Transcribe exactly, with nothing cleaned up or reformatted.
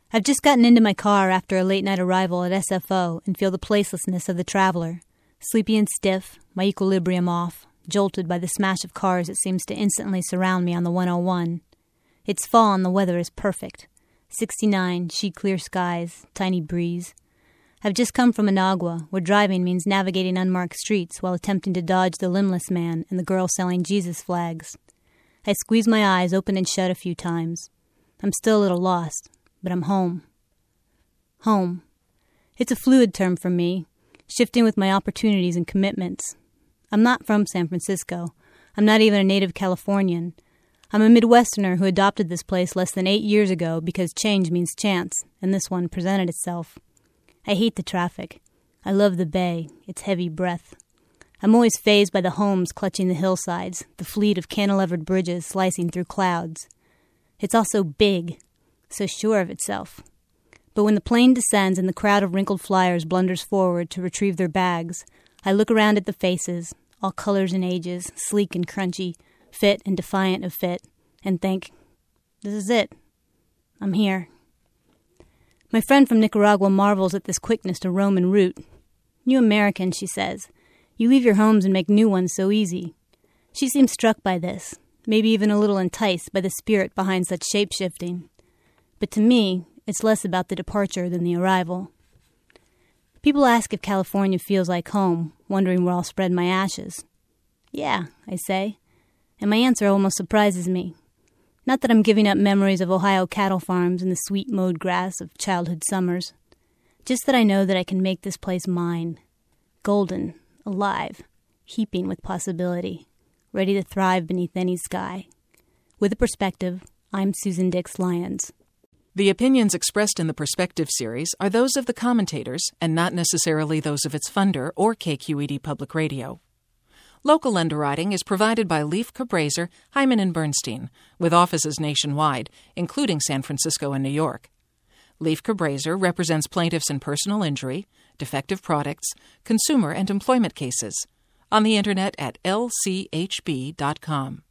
I've just gotten into my car after a late-night arrival at S F O and feel the placelessness of the traveler. Sleepy and stiff, my equilibrium off, jolted by the smash of cars that seems to instantly surround me on the one oh one. It's fall and the weather is perfect. sixty-nine, sheet clear skies, tiny breeze. I've just come from Managua, where driving means navigating unmarked streets while attempting to dodge the limbless man and the girl selling Jesus flags. I squeeze my eyes open and shut a few times. I'm still a little lost, but I'm home. Home. It's a fluid term for me, shifting with my opportunities and commitments. I'm not from San Francisco. I'm not even a native Californian. I'm a Midwesterner who adopted this place less than eight years ago because change means chance, and this one presented itself. I hate the traffic. I love the bay, its heavy breath. I'm always fazed by the homes clutching the hillsides, the fleet of cantilevered bridges slicing through clouds. It's also big, so sure of itself. But when the plane descends and the crowd of wrinkled flyers blunders forward to retrieve their bags, I look around at the faces, all colors and ages, sleek and crunchy, fit and defiant of fit, and think, this is it. I'm here. My friend from Nicaragua marvels at this quickness to roam en route. You Americans, she says, you leave your homes and make new ones so easy. She seems struck by this, maybe even a little enticed by the spirit behind such shape-shifting. But to me, it's less about the departure than the arrival. People ask if California feels like home, wondering where I'll spread my ashes. Yeah, I say, and my answer almost surprises me. Not that I'm giving up memories of Ohio cattle farms and the sweet mowed grass of childhood summers. Just that I know that I can make this place mine. Golden, alive, heaping with possibility, ready to thrive beneath any sky. With a perspective, I'm Susan Dix Lyons. The opinions expressed in the Perspective series are those of the commentators and not necessarily those of its funder or K Q E D Public Radio. Local underwriting is provided by Leif Cabraser, Hyman and Bernstein, with offices nationwide, including San Francisco and New York. Leif Cabraser represents plaintiffs in personal injury, defective products, consumer and employment cases. On the Internet at L C H B dot com.